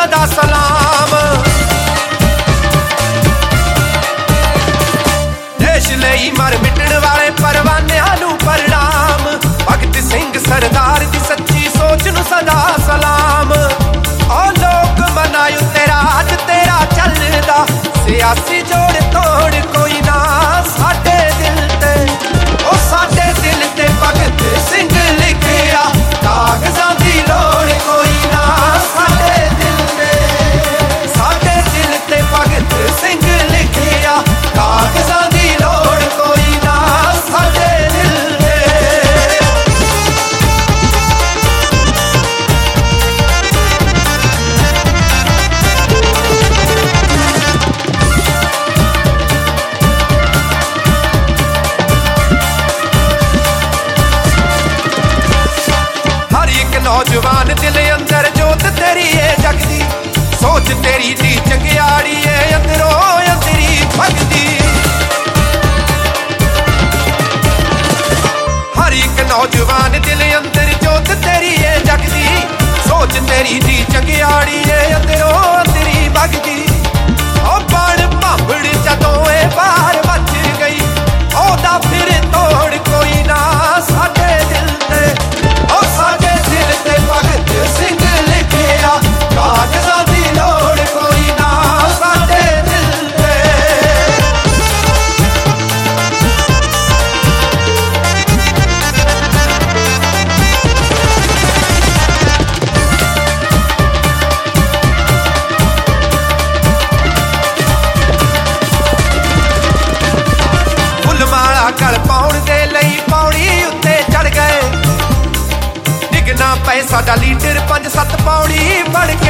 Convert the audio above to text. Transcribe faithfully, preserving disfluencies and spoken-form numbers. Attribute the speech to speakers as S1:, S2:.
S1: सदा सलाम। देश लई मर मिटण वाले परवानियां नूं प्रणाम। भगत सिंह सरदार दी सच्ची सोच नूं सदा सलाम। ओ लोक मनायु तेरा अज तेरा चलदा, सियासी जोड़ तोड़ कोई ना साडे दिल ते। ओ साडे दिल ते भगत सिंह लिखिया, कागजां दी लोड़ कोई ना साडे दिल ते। साडे दिल ते भगत सिंह लिखिया, कागजां दी लोड़ कोई ना साडे दिल ते। नौजवान दिल अंदर जोत तेरी है जगदी, सोच तेरी दी चंगियाड़ी है अंदरों अंदरी भगदी। हर एक नौजवान दिल अंदर जोत तेरी है जगदी, सोच तेरी दी चंगियाड़ी है अंदरों अंदरी भगदी। ओ बण भांबड़ जदों ए बाहर बच गई, ओदा फिर तोड़ कोई ना साडे दिल ते। ओ साडे दिल ते भगत सिंह लिखिया, कागजां दी लोड़ कोई ना साडे दिल ते। फुल माला गल पाउण दे लई पौड़ी उत्ते चढ़ गए, डिगना पए साडा लीडर पंज सत्त पौड़ी बढ़ के।